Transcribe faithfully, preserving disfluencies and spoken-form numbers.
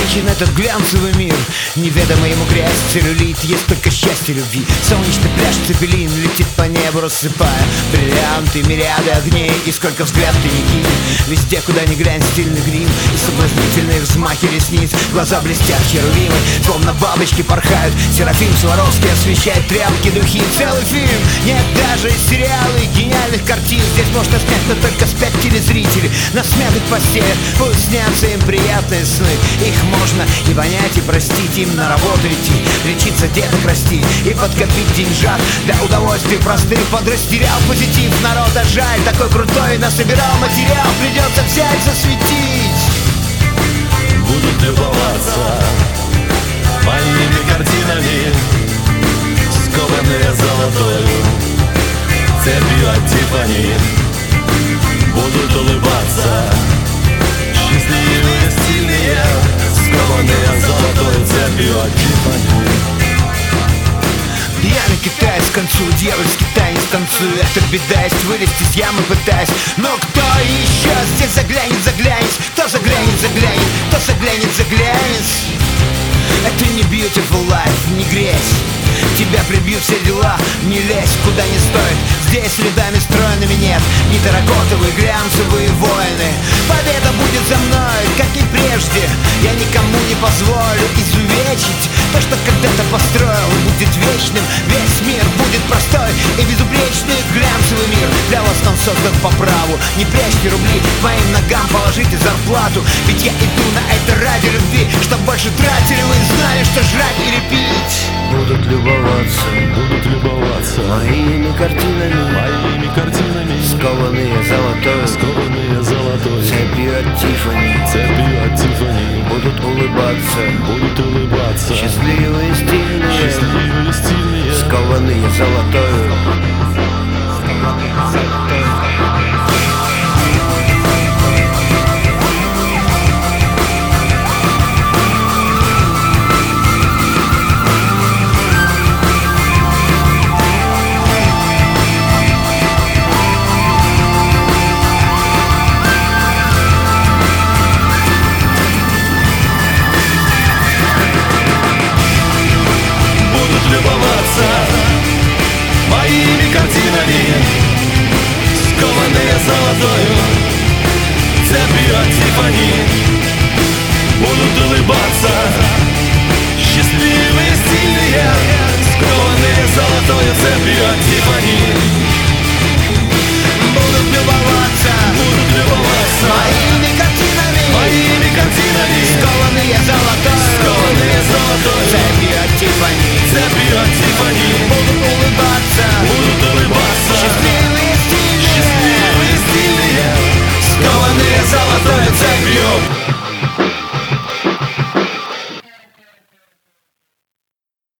Обеспечен этот глянцевый мир, неведомо ему грязь, целлюлит. Есть только счастье любви. Солнечный пляж Цепелин летит по небу, рассыпая бриллианты, мириады огней. И сколько взгляд ты не кинь, везде, куда ни глянь, стильный грим и соблазнительные взмахи ресниц. Глаза блестят, херувимы, словно бабочки порхают. Серафим Сваровский освещает тряпки, духи. Целый фильм, нет даже сериалы гениальных картин. Здесь можно снять, но только спят телезрители на смятых постелях. Пусть снятся им приятные сны. Их можно и понять, и простить. Им на работу идти, лечиться, деток расти и подкопить деньжат для удовольствий простых. Подрастерял позитив народа, жаль, такой крутой насобирал материал. Придется взять, засветить. Будут любоваться моими картинами, скованные золотою цепью от Тиффани. Будут улыбаться счастливые, стильные, скованные золотой цепью от Тиффани. Пьяный китаец к концу, дьявольский танец танцую. Это беда, есть вылезти из ямы пытаясь. Но кто еще здесь заглянет, заглянет? Кто заглянет, заглянет, кто заглянет, заглянет? Это не beautiful life, не грязь. Тебя прибьют все дела, не лезь куда не стоит. Здесь рядами стройными нет ни терракотовые глянцевые войны. Победа будет за мной, как и прежде. Я никому не позволю изувечить то, что когда-то построил, и будет вечным. Весь мир будет простой и безупречный глянцевый мир. Для вас он создан по праву. Не прячьте рубли, к моим ногам положите зарплату. Ведь я иду на это ради любви, чтоб больше тратили вы и знали, что жрать или пить. Будут любоваться, будут любоваться моими картинами, моими картинами, скованные золотой, скованные золотой цепью от Тиффани. цепью от Тиффани. Будут улыбаться, будут улыбаться счастливые, стильные, счастливые, стильные, скованные золотою. любоваться моими картинами, скованные золотою цепью от Тиффани. Будут улыбаться счастливые, стильные, скованные золотою цепью от Тиффани.